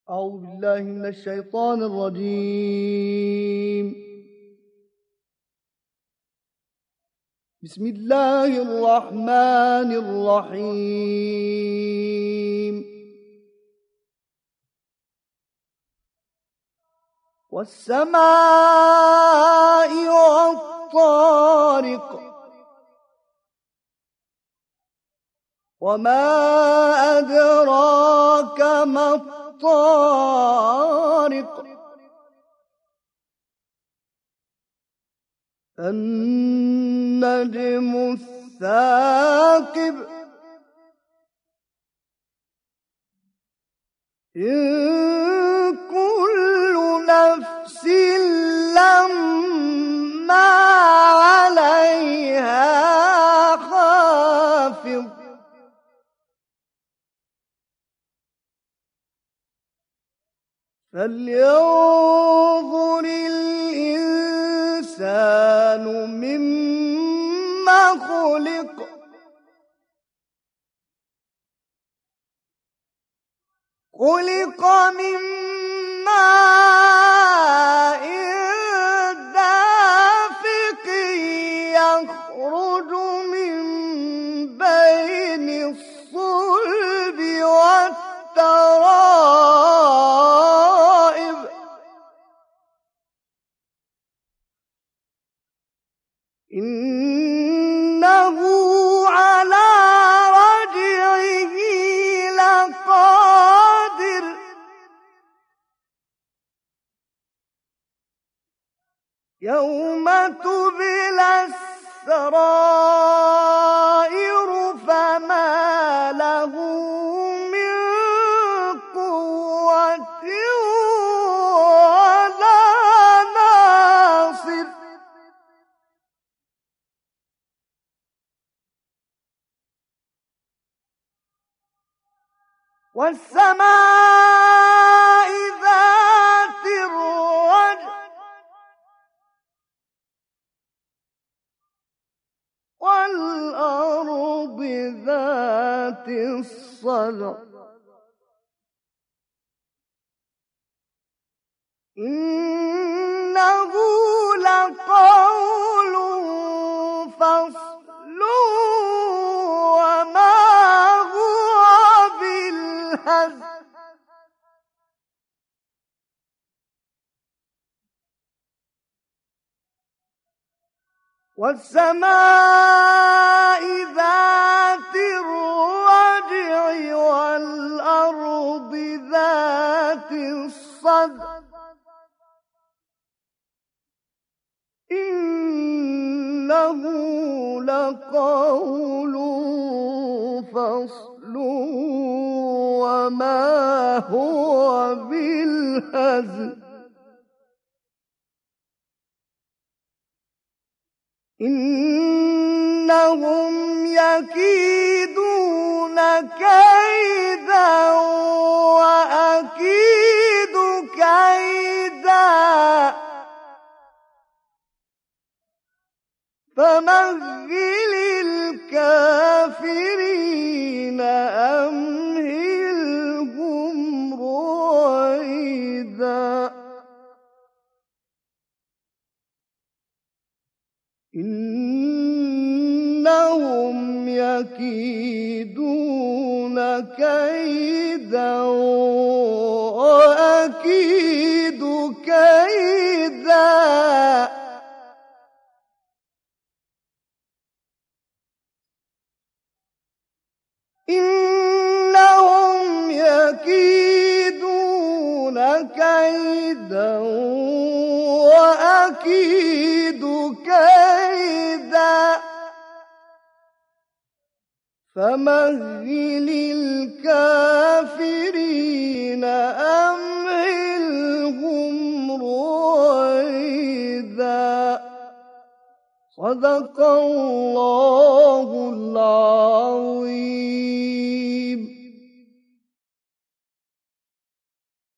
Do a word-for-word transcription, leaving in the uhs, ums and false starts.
أعوذ بالله من الشيطان الرجيم. بسم الله الرحمن الرحيم. والسماء والطارق وما أدراك ما الطارق النجم الثاقب إن كل نفس لما عليها حافظ فلينظر الإنسان مما خلق خلق من ماء دافق يخرج من بين الصلب والترائب إنه على رجعه لقادر يوم تبلى السرائر فما له من قوة ولا ناصر والسماء ذات الرجع والأرض ذات الصدع إنه لقول فصل وما هو بالهزل والسماء ذات الرجع والأرض ذات الصدع إنه لقول فصل وما هو بالهزل إنهم يكيدون كيدا وأكيد كيدا فمهل الكافرين أمهلهم رويدا إنهم يكيدون كيدا وأكيد كيدا إنهم يكيدون كيدا وأكيد كيدا فمهل الكافرين أمهلهم رويدا صدق الله العظيم.